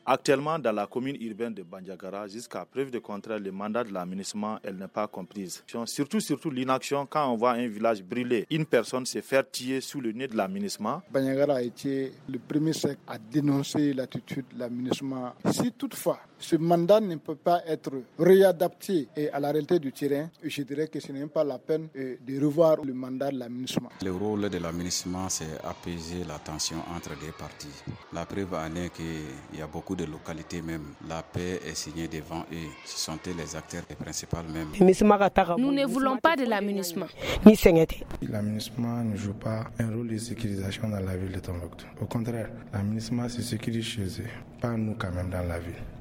Actuellement, dans la commune urbaine de Bandiagara, jusqu'à preuve de contraire, le mandat de l'aménagement, elle n'est pas comprise. Surtout l'inaction, quand on voit un village brûler, une personne se faire tuer sous le nez de l'aménagement. Bandiagara a été le premier secteur à dénoncer l'attitude de l'aménagement. Si toutefois, ce mandat ne peut pas être réadapté à la réalité du terrain, je dirais que ce n'est pas la peine de revoir le mandat de l'aménagement. Le rôle de l'aménagement, c'est apaiser la tension entre les parties. La preuve en est qu'il y a beaucoup de localités même. La paix est signée devant eux. Ce sont eux les acteurs principaux même. Nous ne voulons pas de l'aménagement. L'aménagement ne joue pas un rôle de sécurisation dans la ville de Tombouctou. Au contraire, l'aménagement se sécurise chez eux, pas nous quand même dans la ville.